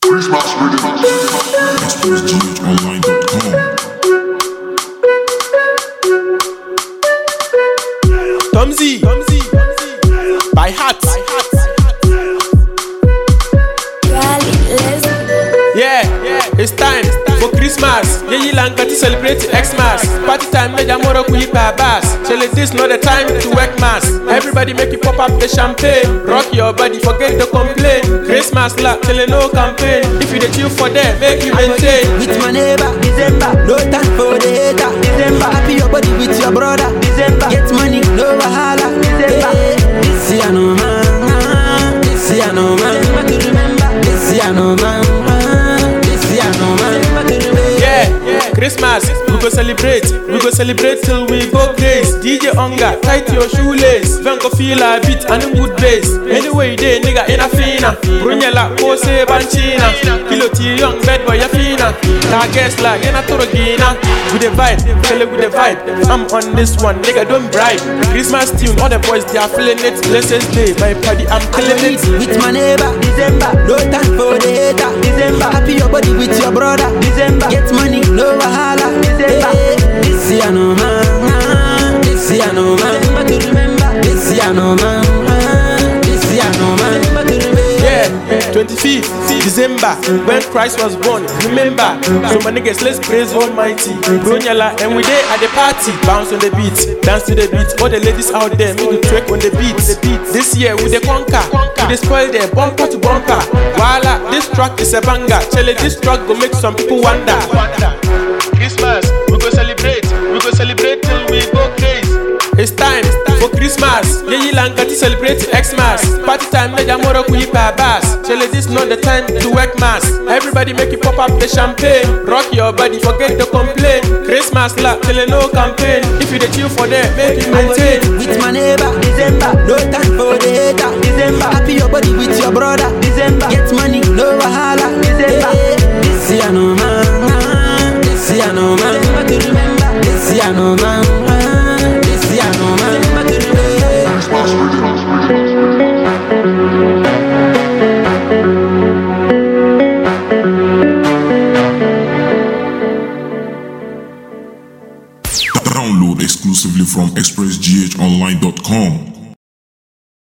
Tomzy, by heart. Yeah, it's time for Christmas. Yeah, you lang to celebrate Xmas. Party time, make a moro kuyi babas. Tell it this not the time to work mass. Everybody make you pop up the champagne. Rock your body, forget the complaint. Christmas la, tell it no campaign. If you the chill for them, make you maintain. With my neighbor, December. No time for the hater, December. Happy your body with your brother, December. Get money, no wahala, December. This year no man, this year no man. This year no man. Yeah, Christmas, we go celebrate till we go crazy. DJ Onga, tight your shoelace. Venko feel a beat and a good bass. Anyway, they nigga in a fina. Brunyela, Kose, Banchina. Kilo T young bad boy, ya fina. Targets like in a Torogina. With the vibe, tell it with the vibe. I'm on this one, nigga, don't bribe. Christmas tune, all the boys, they are feeling it. Blessed day, my party, I'm killing it. With my neighbor, December. No time for the hater, December. Happy your body with your brother, December. Get money, no wahala, December. This year no man, this year no man. This year no man, this year no man. Yeah, 25th December, when Christ was born. Remember, so my niggas, let's praise Almighty. Brunyala, and we there at the party. Bounce on the beat, dance to the beat. All the ladies out there, make you twerk on the beat. This year we the conquer, we the spoil there, bumper to bumper. Voila, this track is a banger. Tell it, this track go make some people wonder. Christmas, we go celebrate till we go crazy. It's time for Christmas. Yeah, you lang to celebrate Xmas. Party time, make a moro kuyi babas. Tell it this not the time to work mass. Everybody make you pop up the champagne. Rock your body, forget the complaint. Christmas la, tell it no campaign. If you the chill for them, make you maintain. With my neighbor, December. No time for the hater, December. Happy your body with your brother, December. Get money, no wahala, December. This year no man, this year no man. This year no man, this year no man. Download exclusively from